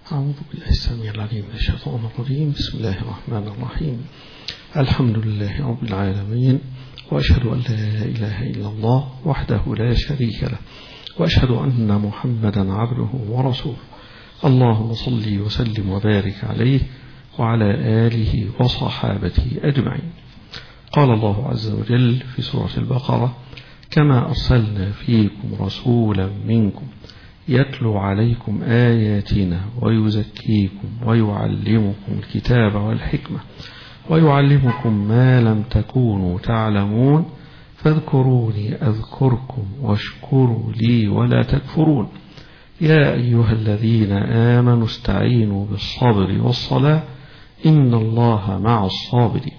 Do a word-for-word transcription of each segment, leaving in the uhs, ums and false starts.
أعوذ بالله السميع العليم من الشيطان الرجيم. بسم الله الرحمن الرحيم. الحمد لله رب العالمين، وأشهد أن لا إله إلا الله وحده لا شريك له، وأشهد أن محمدا عبده ورسوله. اللهم صل وسلم وبارك عليه وعلى آله وصحابته أجمعين. قال الله عز وجل في سورة البقرة: كما أرسلنا فيكم رسولا منكم يتلو عليكم آياتنا ويزكيكم ويعلمكم الكتاب والحكمة ويعلمكم ما لم تكونوا تعلمون فاذكروني أذكركم واشكروا لي ولا تكفرون. يا أيها الذين آمنوا استعينوا بالصبر والصلاة إن الله مع الصابرين.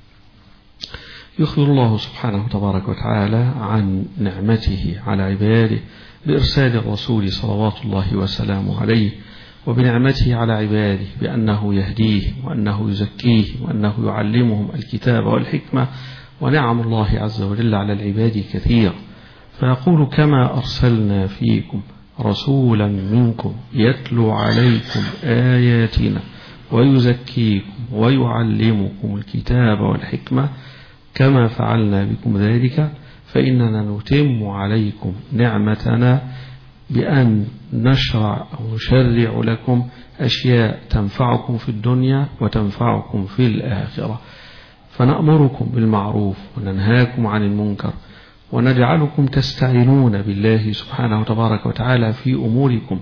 يخبر الله سبحانه تبارك وتعالى عن نعمته على عباده بإرسال الرسول صلوات الله وسلامه عليه، وبنعمته على عباده بأنه يهديهم وأنه يزكيهم وأنه يعلمهم الكتاب والحكمة. ونعم الله عز وجل على العباد كثير، فيقول: كما أرسلنا فيكم رسولا منكم يتلو عليكم آياتنا ويزكيكم ويعلمكم الكتاب والحكمة كما فعلنا بكم ذلك فإننا نتم عليكم نعمتنا بأن نشرع أو نشرع لكم أشياء تنفعكم في الدنيا وتنفعكم في الآخرة، فنأمركم بالمعروف وننهاكم عن المنكر ونجعلكم تستعينون بالله سبحانه وتبارك وتعالى في أموركم.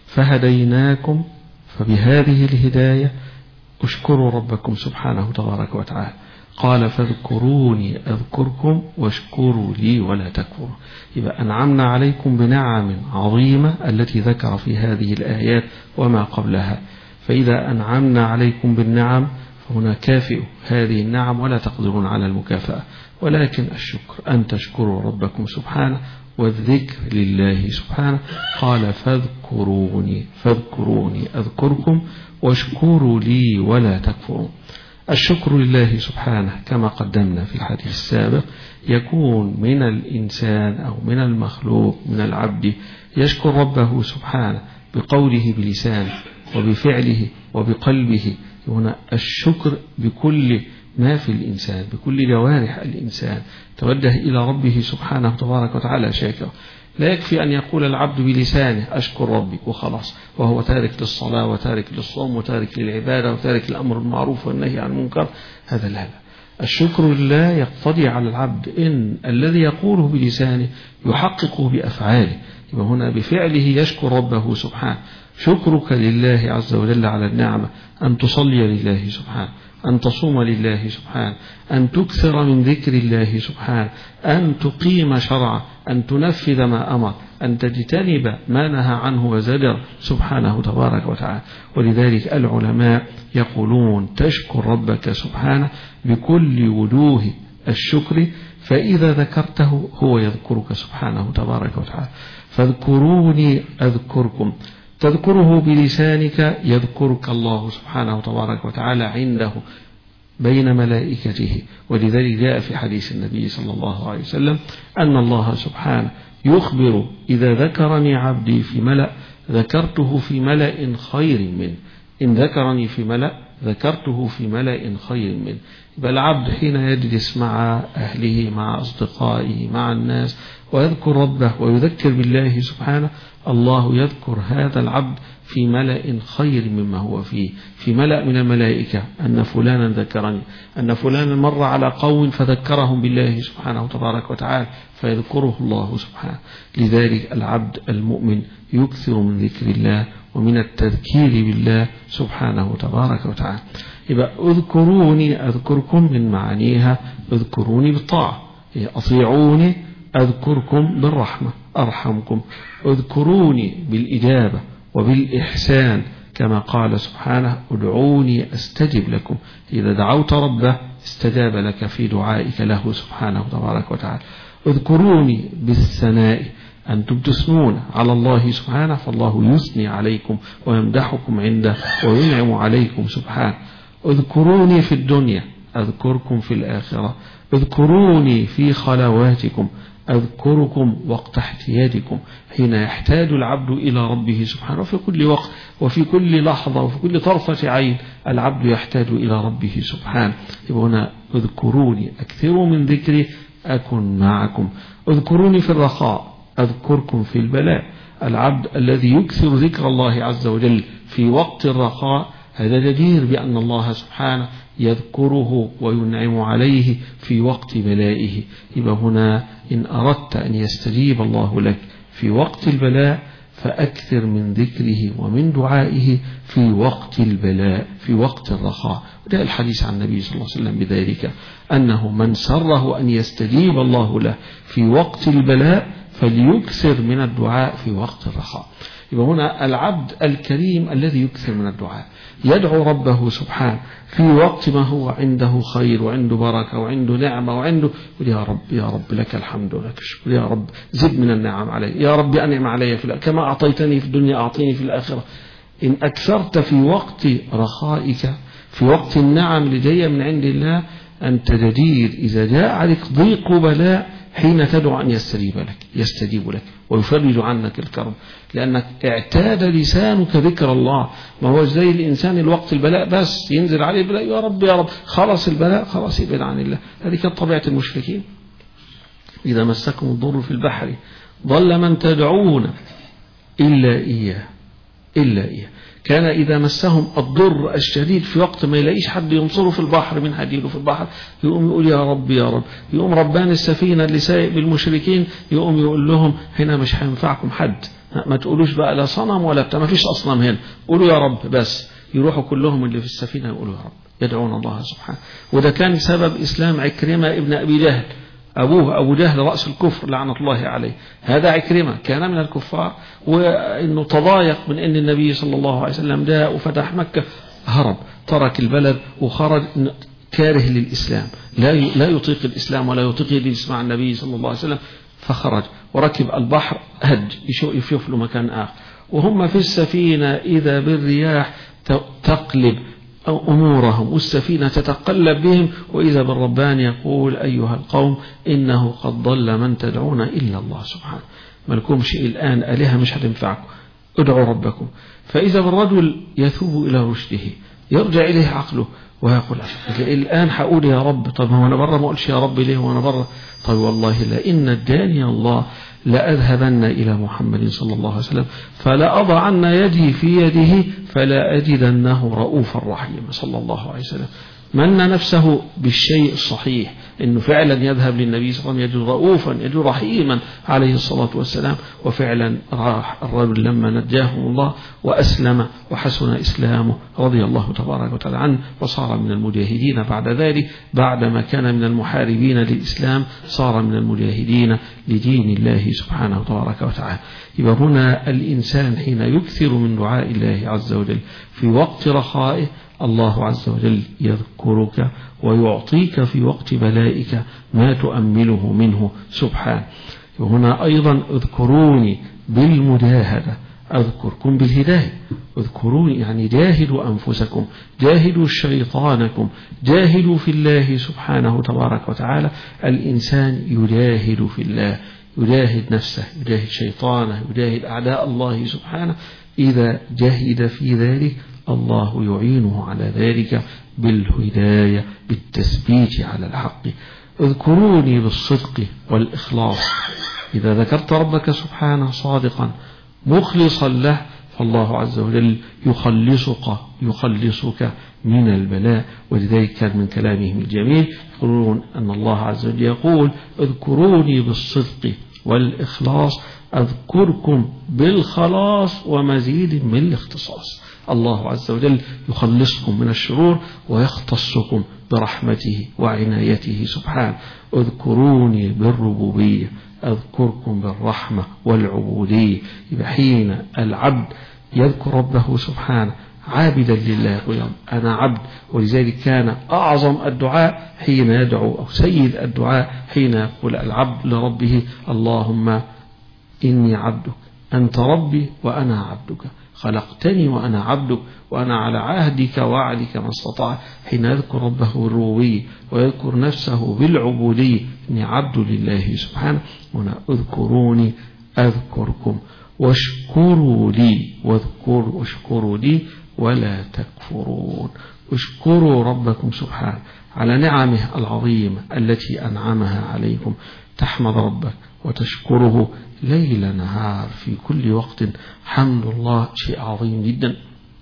فهديناكم، فبهذه الهداية اشكروا ربكم سبحانه وتبارك وتعالى. قال: فاذكروني أذكركم واشكروا لي ولا تكفروا. يبقى أنعمنا عليكم بنعم عظيمة التي ذكر في هذه الآيات وما قبلها. فإذا أنعمنا عليكم بالنعم فهنا كافئ هذه النعم ولا تقدرون على المكافأة، ولكن الشكر أن تشكروا ربكم سبحانه والذكر لله سبحانه. قال: فاذكروني فاذكروني أذكركم واشكروا لي ولا تكفرون. الشكر لله سبحانه كما قدمنا في الحديث السابق يكون من الإنسان أو من المخلوق من العبد يشكر ربه سبحانه بقوله بلسانه وبفعله وبقلبه. هنا الشكر بكل ما في الإنسان، بكل جوارح الإنسان توجه إلى ربه سبحانه تبارك وتعالى شاكر. لا يكفي أن يقول العبد بلسانه أشكر ربي وخلاص، وهو تارك للصلاة وتارك للصوم وتارك للعبادة وتارك الأمر المعروف والنهي عن المنكر. هذا لا لا الشكر لله يقتضي على العبد إن الذي يقوله بلسانه يحققه بأفعاله. يبقى هنا بفعله يشكر ربه سبحانه. شكرك لله عز وجل على النعمة أن تصلي لله سبحانه، أن تصوم لله سبحانه، أن تكثر من ذكر الله سبحانه، أن تقيم شرعه، أن تنفذ ما أمر، أن تجتنب ما نهى عنه وزجر سبحانه تبارك وتعالى. ولذلك العلماء يقولون: تشكر ربك سبحانه بكل وجوه الشكر، فإذا ذكرته هو يذكرك سبحانه تبارك وتعالى. فاذكروني أذكركم. تذكره بلسانك يذكرك الله سبحانه تبارك وتعالى عنده بين ملائكته. ولذلك جاء في حديث النبي صلى الله عليه وسلم أن الله سبحانه يخبر: إذا ذكرني عبدي في ملأ ذكرته في ملأ خير منه، إن ذكرني في ملأ ذكرته في ملأ خير منه. بل العبد حين يجلس مع أهله مع أصدقائه مع الناس ويذكر ربه ويذكر بالله سبحانه، الله يذكر هذا العبد في ملأ خير مما هو فيه، في ملأ من الملائكة أن فلانا ذكرني، أن فلانا مر على قوم فذكرهم بالله سبحانه تبارك وتعالى فيذكره الله سبحانه. لذلك العبد المؤمن يكثر من ذكر الله ومن التذكير بالله سبحانه تبارك وتعالى. يبقى اذكروني أذكركم من معانيها اذكروني بالطاعة، أطيعوني أذكركم بالرحمة أرحمكم، اذكروني بالإجابة وبالإحسان كما قال سبحانه: ادعوني أستجب لكم. إذا دعوت ربه استجاب لك في دعائك له سبحانه تبارك وتعالى. اذكروني بالثناء، أنتم تثنون على الله سبحانه فالله يثني عليكم ويمدحكم عنده وينعم عليكم سبحانه. اذكروني في الدنيا أذكركم في الآخرة، اذكروني في خلواتكم أذكركم وقت احتياجكم. حين يحتاج العبد إلى ربه سبحانه، وفي كل وقت وفي كل لحظة وفي كل طرفة عين العبد يحتاج إلى ربه سبحانه. هنا اذكروني، أكثروا من ذكري أكن معكم. اذكروني في الرخاء أذكركم في البلاء. العبد الذي يكثر ذكر الله عز وجل في وقت الرخاء هذا جدير بأن الله سبحانه يذكره وينعم عليه في وقت بلائه. يبقى هنا إن أردت أن يستجيب الله لك في وقت البلاء فأكثر من ذكره ومن دعائه في وقت البلاء في وقت الرخاء. وده الحديث عن النبي صلى الله عليه وسلم بذلك، أنه من سره أن يستجيب الله له في وقت البلاء فليكثر من الدعاء في وقت الرخاء. يبقى هنا العبد الكريم الذي يكثر من الدعاء يدعو ربه سبحانه في وقت ما هو عنده خير وعنده بركة وعنده نعمة وعنده، يا رب يا رب لك الحمد ولك الشكر، يا رب زد من النعم علي، يا رب أنعم علي في كما أعطيتني في الدنيا أعطيني في الآخرة. إن أكثرت في وقت رخائك في وقت النعم لدي من عند الله أنت جدير إذا جاء عليك ضيق وبلاء حين تدعو أن يستجيب لك يستجيب لك ويفرج عنك الكرب، لأنك اعتاد لسانك ذكر الله. ما هو زي الإنسان الوقت البلاء بس ينزل عليه البلاء يا رب يا رب، خلاص البلاء خلاص يبعد عن الله. هذه كانت طبيعة المشركين، إذا مسكم الضر في البحر ضل من تدعون إلا إياه إلا إياه. كان إذا مسهم الضر الشديد في وقت ما يلاقيش حد ينصره في البحر من هديله في البحر يقوم يقول يا رب يا رب، يقوم ربان السفينة اللي سايق بالمشركين يقوم يقول لهم هنا مش هينفعكم حد، ما تقولوش بقى لا صنم ولا بتاع، ما فيش أصنام هنا، قولوا يا رب بس. يروحوا كلهم اللي في السفينة يقولوا يا رب، يدعون الله سبحانه. وده كان سبب إسلام عكرمة ابن أبي جهل، أبوه أبو جهل رأس الكفر لعنة الله عليه. هذا عكرمة كان من الكفار، وإنه تضايق من أن النبي صلى الله عليه وسلم جاء وفتح مكة، هرب ترك البلد وخرج كاره للإسلام، لا لا يطيق الإسلام ولا يطيق يجلس مع النبي صلى الله عليه وسلم، فخرج وركب البحر هج يشوف له مكان آخر. وهم في السفينة إذا بالرياح تقلب أمورهم والسفينة تتقلب بهم، وإذا بالربان يقول أيها القوم إنه قد ضل من تدعون إلا الله سبحانه، ما لكم شيء الآن آلهة مش هتنفعكم، ادعوا ربكم. فإذا بالرجل يثوب إلى رشده يرجع إليه عقله ويقول الآن هقول يا رب، طب هو أنا برا ما أقولش يا رب ليه وأنا برا؟ طيب والله لئن اداني الله لأذهبن إلى محمد صلى الله عليه وسلم فلا أضعن يدي في يده فلا أجدنه رؤوفا رحيما صلى الله عليه وسلم. من نفسه بالشيء الصحيح إنه فعلا يذهب للنبي صلى الله عليه وسلم يجد رؤوفا يجد رحيما عليه الصلاة والسلام، وفعلا راح الرجل لما نجاه الله وأسلم وحسن إسلامه رضي الله تبارك وتعالى عنه وصار من المجاهدين بعد ذلك، بعدما كان من المحاربين للإسلام صار من المجاهدين لدين الله سبحانه تبارك وتعالى. يبقى هنا الإنسان حين يكثر من دعاء الله عز وجل في وقت رخائه الله عز وجل يذكرك ويعطيك في وقت بلائك ما تؤمله منه سبحانه. وهنا أيضا اذكروني بالمجاهدة أذكركم بالهداية. اذكروني يعني جاهدوا أنفسكم، جاهدوا شيطانكم، جاهدوا في الله سبحانه تبارك وتعالى. الإنسان يجاهد في الله، يجاهد نفسه، يجاهد شيطانه، يجاهد أعداء الله سبحانه. إذا جاهد في ذلك الله يعينه على ذلك بالهداية بالتثبيت على الحق. اذكروني بالصدق والإخلاص. إذا ذكرت ربك سبحانه صادقا مخلصا له فالله عز وجل يخلصك يخلصك من البلاء. ولذلك كان من كلامهم الجميل يقولون أن الله عز وجل يقول اذكروني بالصدق والإخلاص أذكركم بالخلاص ومزيد من الاختصاص. الله عز وجل يخلصكم من الشرور ويختصكم برحمته وعنايته سبحانه. اذكروني بالربوبية أذكركم بالرحمة والعبودية. حين العبد يذكر ربه سبحانه عابدا لله يقول أنا عبد. ولذلك كان أعظم الدعاء حين يدعو أو سيد الدعاء حين يقول العبد لربه اللهم إني عبدك أنت ربي وأنا عبدك خلقتني وأنا عبدك وأنا على عهدك وعدك ما استطعت. حين يذكر ربه بالربوبية ويذكر نفسه بالعبودية، إني عبد لله سبحانه. هنا اذكروني أذكركم واشكروا لي، واذكروا واشكروا لي ولا تكفرون. اشكروا ربكم سبحانه على نعمه العظيمة التي أنعمها عليكم. تحمد ربك وتشكره ليل نهار في كل وقت. حمد الله شيء عظيم جدا.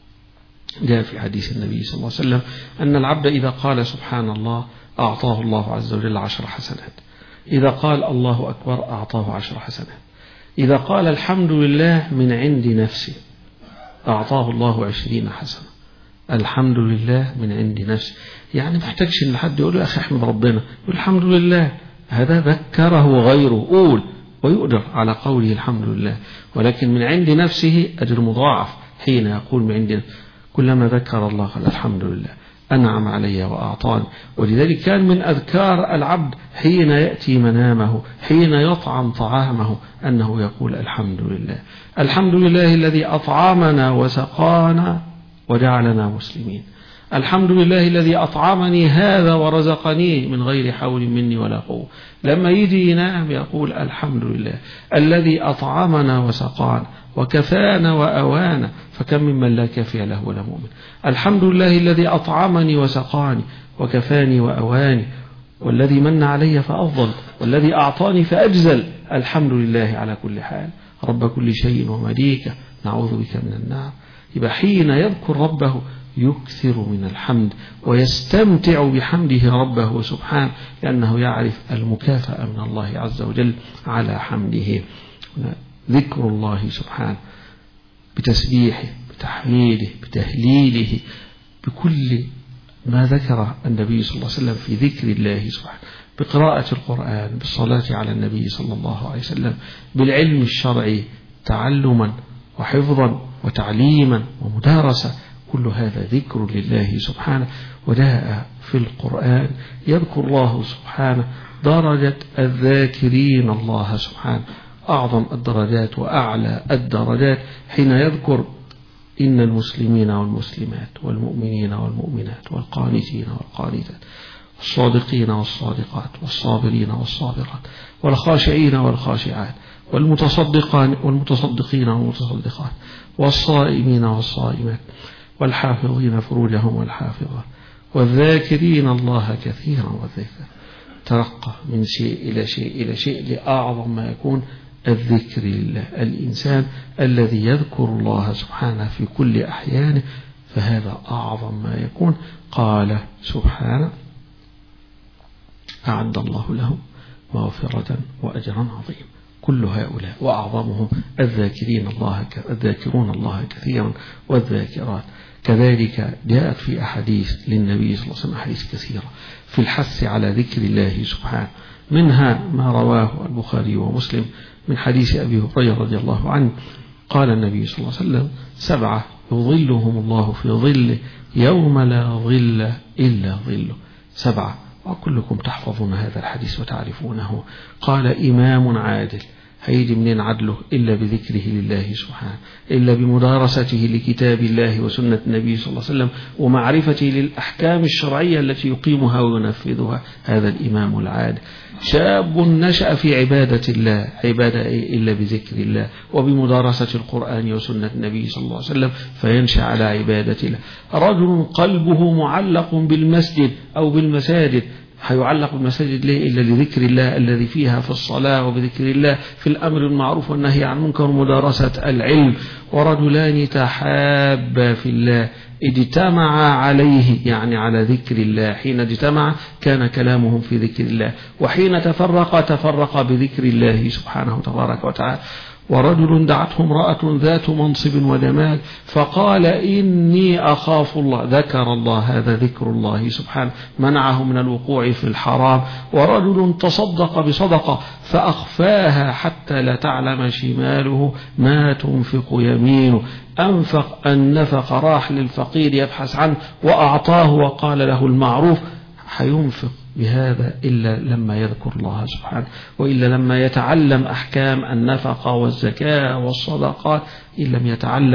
جاء في حديث النبي صلى الله عليه وسلم أن العبد إذا قال سبحان الله أعطاه الله عز وجل عشر حسنات، إذا قال الله أكبر أعطاه عشر حسنات، إذا قال الحمد لله من عند نفسه أعطاه الله عشرين حسنة. الحمد لله من عند نفسه، يعني ما يحتاجش إن حد يقول له أخي أحمد ربنا، يقول الحمد لله. هذا ذكره غيره، قول ويؤجر على قوله الحمد لله. ولكن من عند نفسه أجر مضاعف حين يقول من عند نفسه. كلما ذكر الله قال الحمد لله أنعم علي وأعطاني. ولذلك كان من أذكار العبد حين يأتي منامه، حين يطعم طعامه، أنه يقول الحمد لله. الحمد لله الذي أطعمنا وسقانا وجعلنا مسلمين. الحمد لله الذي أطعمني هذا ورزقني من غير حول مني ولا قوة. لما يجي ينام يقول الحمد لله الذي أطعمنا وسقانا وكفانا وأوانا، فكم ممن لا كافي له ولا مؤمن. الحمد لله الذي أطعمني وسقاني وكفاني وأواني، والذي من علي فأفضل، والذي أعطاني فأجزل. الحمد لله على كل حال، رب كل شيء ومليكه، نعوذ بك من النار. يبقى حين يذكر ربه يكثر من الحمد ويستمتع بحمده ربه سبحانه، لأنه يعرف المكافأة من الله عز وجل على حمده. ذكر الله سبحانه بتسبيحه بتحميده بتهليله بكل ما ذكر النبي صلى الله عليه وسلم في ذكر الله سبحانه، بقراءة القرآن، بالصلاة على النبي صلى الله عليه وسلم، بالعلم الشرعي تعلما وحفظا وتعليما ومدارسة. كل هذا ذكر لله سبحانه. وجاء في القرآن يذكر الله سبحانه درجة الذاكرين الله سبحانه، أعظم الدرجات وأعلى الدرجات حين يذكر إن المسلمين والمسلمات والمؤمنين والمؤمنات والقانتين والقانتات والصادقين والصادقات والصابرين والصابرات والخاشعين والخاشعات والمتصدقين والمتصدقين والمتصدقات والصائمين والصائمات والحافظين فروجهم والحافظات والذاكرين الله كثيرا والذكر. ترقى من شيء إلى شيء إلى شيء لأعظم ما يكون الذكر لله. الإنسان الذي يذكر الله سبحانه في كل أحيانه فهذا أعظم ما يكون. قال سبحانه أعد الله لهم مغفرة وأجرا عظيما. كل هؤلاء وأعظمهم الذاكرين الله الذاكرون الله كثيرا والذاكرات. كذلك جاءت في أحاديث للنبي صلى الله عليه وسلم أحاديث كثيرة في الحث على ذكر الله سبحانه، منها ما رواه البخاري ومسلم من حديث أبي هريرة رضي الله عنه قال النبي صلى الله عليه وسلم سبعة يظلهم الله في ظله يوم لا ظل إلا ظله. سبعة وكلكم تحفظون هذا الحديث وتعرفونه. قال إمام عادل، هيجي منين عدله إلا بذكره لله سبحانه، إلا بمدارسته لكتاب الله وسنة النبي صلى الله عليه وسلم ومعرفته للأحكام الشرعية التي يقيمها وينفذها. هذا الإمام العادل. شاب نشأ في عبادة الله، عبادة إلا بذكر الله وبمدارسة القرآن وسنة النبي صلى الله عليه وسلم فينشأ على عبادة الله. رجل قلبه معلق بالمسجد أو بالمساجد، هيعلق بالمساجد ليه إلا لذكر الله الذي فيها في الصلاة وبذكر الله في الأمر المعروف والنهي عن المنكر ومدارسة العلم. ورجلان تحابا في الله اجتمع عليه، يعني على ذكر الله. حين اجتمع كان كلامهم في ذكر الله، وحين تفرق تفرق بذكر الله سبحانه تبارك وتعالى. ورجل دعته امرأة ذات منصب وجمال فقال إني أخاف الله، ذكر الله، هذا ذكر الله سبحانه منعه من الوقوع في الحرام. ورجل تصدق بصدقة فأخفاها حتى لا تعلم شماله ما تنفق يمينه. أنفق النفق راح للفقير يبحث عنه وأعطاه وقال له المعروف. حينفق بهذا إلا لما يذكر الله سبحانه، وإلا لما يتعلم أحكام النفقة والزكاة والصدقات. إن لم يتعلم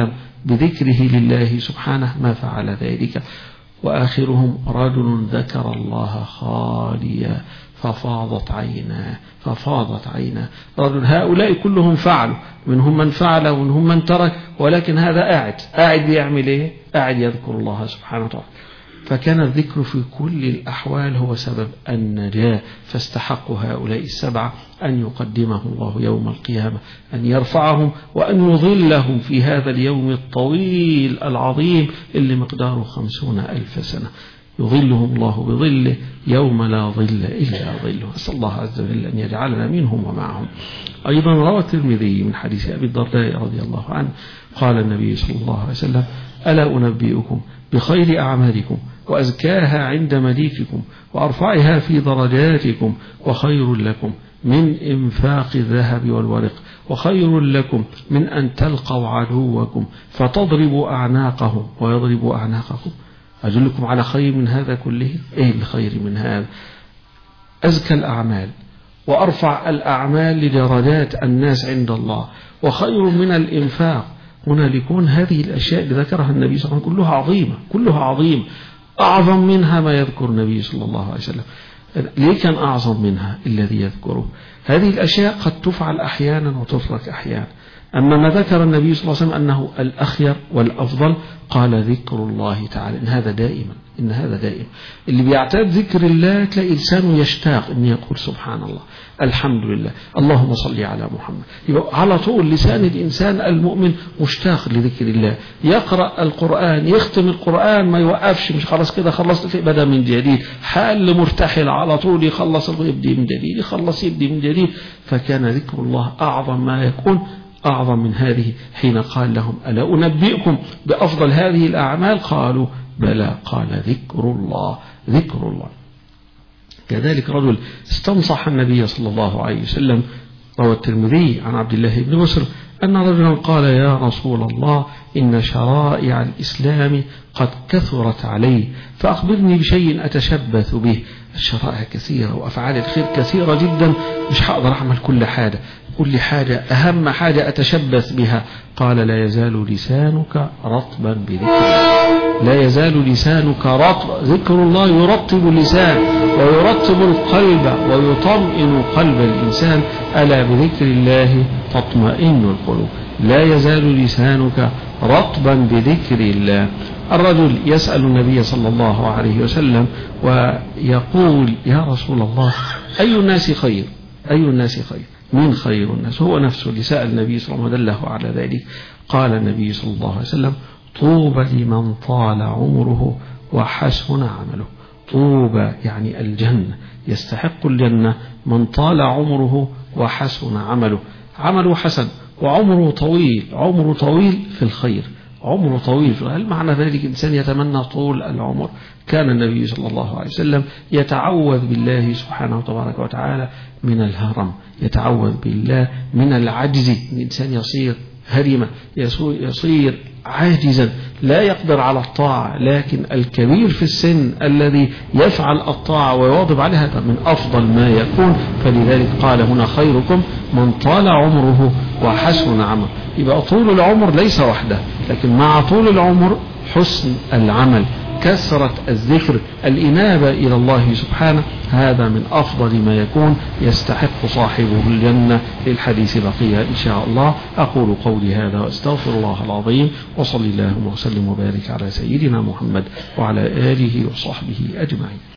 بذكره لله سبحانه ما فعل ذلك. وآخرهم رجل ذكر الله خاليا ففاضت عيناه ففاضت عيناه. رجل هؤلاء كلهم فعلوا، منهم من فعل ومنهم من ترك، ولكن هذا قاعد قاعد يعمل ايه؟ قاعد يذكر الله سبحانه وتعالى. فكان الذكر في كل الأحوال هو سبب النجاة، فاستحق هؤلاء السبعة أن يقدمهم الله يوم القيامة، أن يرفعهم وأن يظلهم في هذا اليوم الطويل العظيم اللي مقداره خمسون ألف سنة، يظلهم الله بظله يوم لا ظل إلا ظله. أسأل الله عز وجل أن يجعلنا منهم ومعهم. أيضا روى الترمذي من حديث أبي الدرداء رضي الله عنه قال النبي صلى الله عليه وسلم: ألا أنبئكم بخير أعمالكم وأزكاها عند مليككم وأرفعها في درجاتكم وخير لكم من إنفاق الذهب والورق وخير لكم من أن تلقوا عدوكم فتضربوا أعناقهم ويضربوا أعناقكم؟ أدلكم على خير من هذا كله. إيه الخير من هذا؟ أزكى الأعمال وأرفع الأعمال لدرجات الناس عند الله، وخير من الإنفاق. هنا ليكون هذه الأشياء اللي ذكرها النبي صلى الله عليه وسلم كلها عظيمة، كلها عظيمة، أعظم منها ما يذكر النبي صلى الله عليه وسلم. ليه كان أعظم منها الذي يذكره؟ هذه الأشياء قد تفعل أحيانا وتترك أحيانا، أما ما ذكر النبي صلى الله عليه وسلم أنه الأخير والأفضل قال ذكر الله تعالى، إن هذا دائما إن هذا دائما اللي بيعتاد ذكر الله تلاقي لسانه يشتاق أن يقول سبحان الله، الحمد لله، اللهم صل على محمد. يبقى على طول لسان الإنسان المؤمن مشتاق لذكر الله، يقرأ القرآن يختم القرآن ما يوقفش، مش خلاص كده خلصت بدأ من جديد، حال مرتحل على طول يخلص يبدي من جديد، يخلص يبدي من جديد. فكان ذكر الله أعظم ما يكون، أعظم من هذه. حين قال لهم: ألا أنبئكم بأفضل هذه الأعمال؟ قالوا: بلى. قال: ذكر الله ذكر الله. كذلك رجل استنصح النبي صلى الله عليه وسلم. روى الترمذي عن عبد الله بن بسر أن رجلا قال: يا رسول الله، إن شرائع الإسلام قد كثرت علي، فأخبرني بشيء أتشبث به. الشرائع كثيرة وأفعال الخير كثيرة جدا، مش هقدر أعمل كل حاجة، كل حاجة أهم حاجة أتشبث بها. قال: لا يزال لسانك رطبا بذكر الله. لا يزال لسانك رطبا، ذكر الله يرطب اللسان ويرطب القلب ويطمئن قلب الإنسان. ألا بذكر الله تطمئن القلوب. لا يزال لسانك رطبا بذكر الله. الرجل يسأل النبي صلى الله عليه وسلم ويقول: يا رسول الله، أي الناس خير؟ أي الناس خير؟ من خير الناس؟ هو نفسه اللي سأل النبي صلى الله عليه وسلم ودله على ذلك. قال النبي صلى الله عليه وسلم: طوبى لمن طال عمره وحسن عمله. طوبى يعني الجنة، يستحق الجنة من طال عمره وحسن عمله. عمله حسن وعمره طويل، عمره طويل في الخير، عمره طويل. هل معنى ذلك إنسان يتمنى طول العمر؟ كان النبي صلى الله عليه وسلم يتعوذ بالله سبحانه وتبارك وتعالى من الهرم، يتعوذ بالله من العجز، الإنسان يصير هرما، يصير عاجزا لا يقدر على الطاعة. لكن الكبير في السن الذي يفعل الطاعة ويواظب عليها من أفضل ما يكون. فلذلك قال هنا: خيركم من طال عمره وحسن عمله. يبقى طول العمر ليس وحده، لكن مع طول العمر حسن العمل، كثرة الذكر، الإنابة إلى الله سبحانه. هذا من أفضل ما يكون، يستحق صاحبه الجنة. للحديث بقية إن شاء الله. أقول قولي هذا وأستغفر الله العظيم، وصلي اللهم وسلم وبارك على سيدنا محمد وعلى آله وصحبه أجمعين.